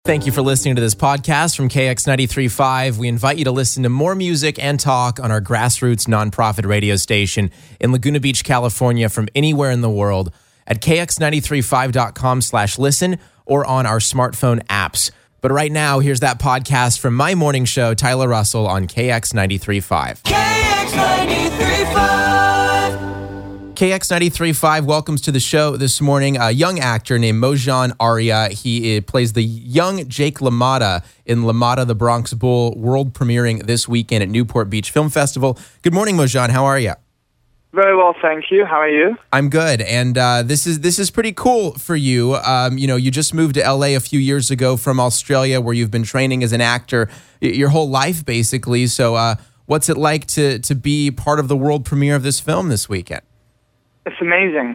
Thank you for listening to this podcast from KX93.5. We invite you to listen to more music and talk on our grassroots nonprofit radio station in Laguna Beach, California, from anywhere in the world at kx935.com/listen or on our smartphone apps. But right now, here's that podcast from my morning show, Tyler Russell, on KX93.5. KX93.5. KX93.5 welcomes to the show this morning a young actor named Mojan Arya. He plays the young Jake LaMotta in LaMotta the Bronx Bull, world premiering this weekend at Newport Beach Film Festival. Good morning, Mojan. How are you? Very well, thank you. How are you? I'm good, and this is pretty cool for you. You just moved to LA a few years ago from Australia, where you've been training as an actor your whole life, basically. So, what's it like to be part of the world premiere of this film this weekend? It's amazing.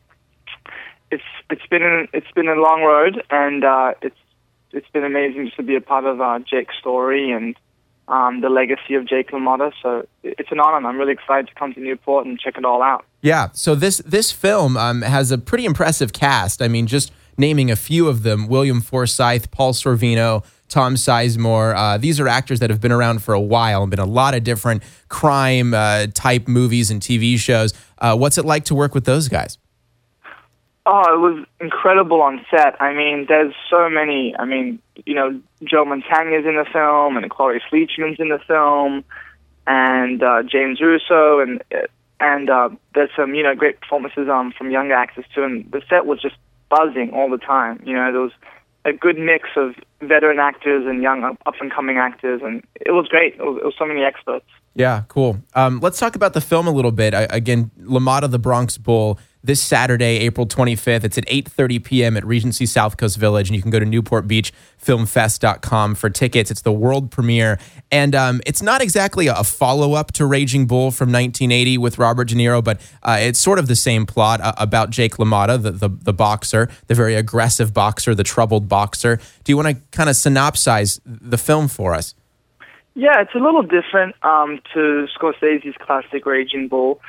It's been a long road, and it's been amazing just to be a part of Jake's story and the legacy of Jake LaMotta. So it's an honor, and I'm really excited to come to Newport and check it all out. Yeah. So this film has a pretty impressive cast. I mean, just naming a few of them: William Forsythe, Paul Sorvino, Tom Sizemore. These are actors that have been around for a while and been in a lot of different crime type movies and TV shows. What's it like to work with those guys? Oh, it was incredible on set. I mean, there's so many. I mean, Joe Montagna's in the film, and Cloris Leachman's in the film, and James Russo, and there's some great performances from young actors too. And the set was just buzzing all the time. There was a good mix of veteran actors and young up-and-coming actors, and it was great. It was so many experts. Yeah, cool. Let's talk about the film a little bit. Again, LaMotta the Bronx Bull, this Saturday, April 25th. It's at 8:30 p.m. at Regency South Coast Village, and you can go to newportbeachfilmfest.com for tickets. It's the world premiere, and it's not exactly a follow-up to Raging Bull from 1980 with Robert De Niro, but it's sort of the same plot about Jake LaMotta, the boxer, the very aggressive boxer, the troubled boxer. Do you want to kind of synopsize the film for us? Yeah, it's a little different to Scorsese's classic Raging Bull.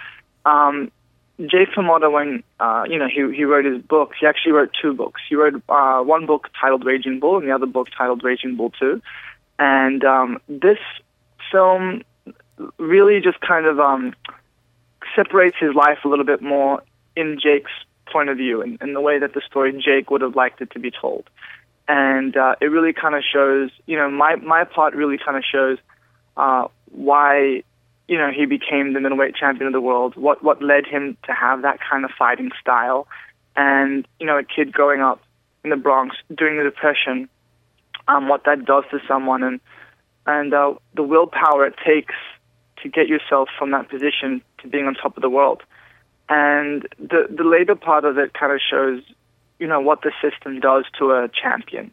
Jake LaMotta, when he wrote his books, he actually wrote two books. He wrote one book titled Raging Bull and the other book titled Raging Bull 2. And this film really just kind of separates his life a little bit more in Jake's point of view and in the way that the story Jake would have liked it to be told. And it really kind of shows, my part really kind of shows why, he became the middleweight champion of the world, what led him to have that kind of fighting style. And, a kid growing up in the Bronx during the Depression, what that does to someone and the willpower it takes to get yourself from that position to being on top of the world. And the later part of it kind of shows what the system does to a champion.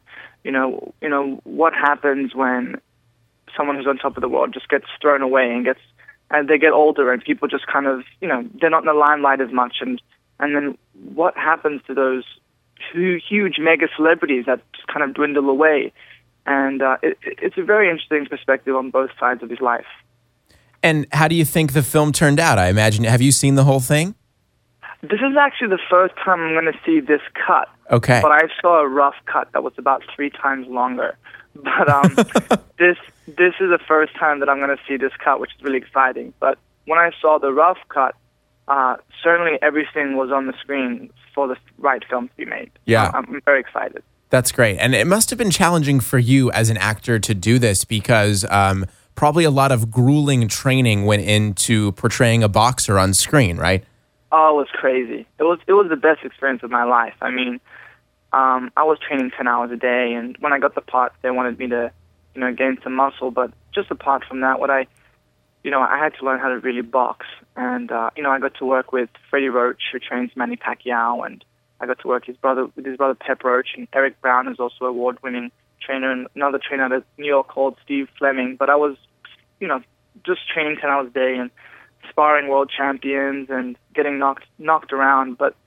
What happens when someone who's on top of the world just gets thrown away and they get older and people just kind of, they're not in the limelight as much. And then what happens to those huge mega celebrities that just kind of dwindle away? And it's a very interesting perspective on both sides of his life. And how do you think the film turned out? I imagine, have you seen the whole thing? This is actually the first time I'm going to see this cut. Okay. But I saw a rough cut that was about 3 times longer. But this is the first time that I'm going to see this cut, which is really exciting. But when I saw the rough cut, certainly everything was on the screen for the right film to be made. Yeah. I'm very excited. That's great. And it must have been challenging for you as an actor to do this because probably a lot of grueling training went into portraying a boxer on screen, right? Oh, it was crazy. It was the best experience of my life. I mean, I was training 10 hours a day, and when I got the part, they wanted me to, gain some muscle. But just apart from that, I had to learn how to really box. And, I got to work with Freddie Roach, who trains Manny Pacquiao, and I got to work with his brother Pep Roach, and Eric Brown is also an award-winning trainer, and another trainer out of New York called Steve Fleming. But I was, just training 10 hours a day and sparring world champions and getting knocked around. But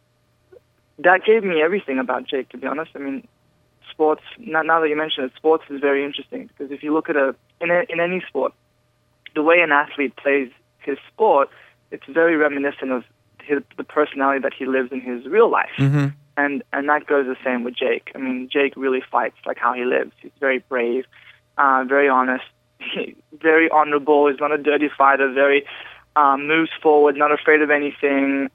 that gave me everything about Jake, to be honest. I mean, sports, now that you mention it, sports is very interesting because if you look at in any sport, the way an athlete plays his sport, it's very reminiscent of the personality that he lives in his real life. Mm-hmm. And that goes the same with Jake. I mean, Jake really fights like how he lives. He's very brave, very honest, very honorable. He's not a dirty fighter. Very moves forward, not afraid of anything.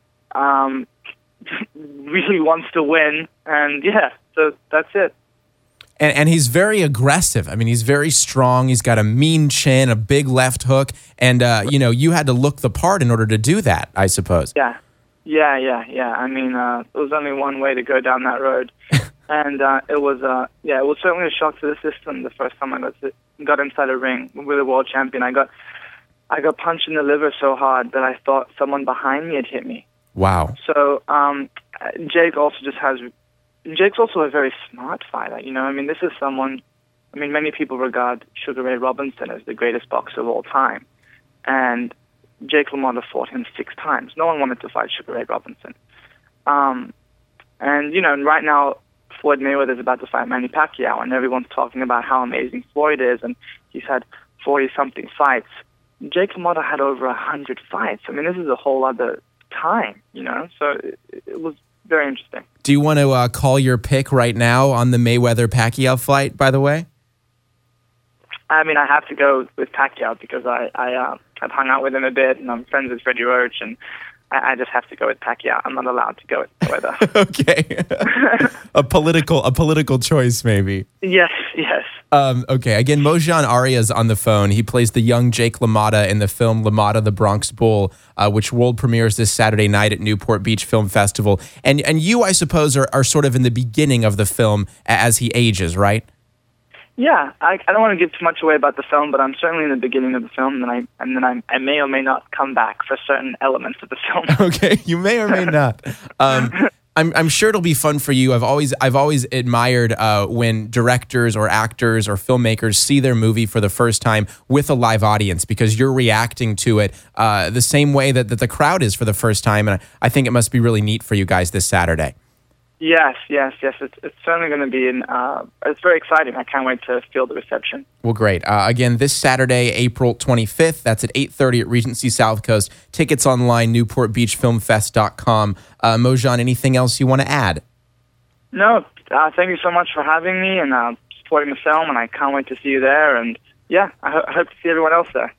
Really wants to win, and yeah, so that's it. And he's very aggressive. I mean, he's very strong. He's got a mean chin, a big left hook, and you had to look the part in order to do that, I suppose. Yeah. I mean, there was only one way to go down that road, and it was certainly a shock to the system the first time I got inside a ring with a world champion. I got punched in the liver so hard that I thought someone behind me had hit me. Wow. So Jake's also a very smart fighter. I mean, this is someone. I mean, many people regard Sugar Ray Robinson as the greatest boxer of all time, and Jake LaMotta fought him 6 times. No one wanted to fight Sugar Ray Robinson. And right now, Floyd Mayweather is about to fight Manny Pacquiao, and everyone's talking about how amazing Floyd is, and he's had 40-something fights. Jake LaMotta had over 100 fights. I mean, this is a whole other time, So it was very interesting. Do you want to call your pick right now on the Mayweather-Pacquiao fight, by the way? I mean, I have to go with Pacquiao because I've hung out with him a bit, and I'm friends with Freddie Roach, and I just have to go with Pacquiao. I'm not allowed to go with Mayweather. Okay. a political choice, maybe. Yes. Okay. Again, Mojan Arya is on the phone. He plays the young Jake LaMotta in the film LaMotta the Bronx Bull, which world premieres this Saturday night at Newport Beach Film Festival. And you, I suppose, are sort of in the beginning of the film as he ages, right? Yeah, I don't want to give too much away about the film, but I'm certainly in the beginning of the film, and then I may or may not come back for certain elements of the film. Okay, you may or may not. I'm sure it'll be fun for you. I've always admired when directors or actors or filmmakers see their movie for the first time with a live audience, because you're reacting to it the same way that the crowd is for the first time, and I think it must be really neat for you guys this Saturday. Yes. It's certainly going to be it's very exciting. I can't wait to feel the reception. Well, great. Again, this Saturday, April 25th, that's at 8:30 at Regency South Coast. Tickets online, newportbeachfilmfest.com. Mojan, anything else you want to add? No, thank you so much for having me and supporting the film, and I can't wait to see you there. And yeah, I hope to see everyone else there.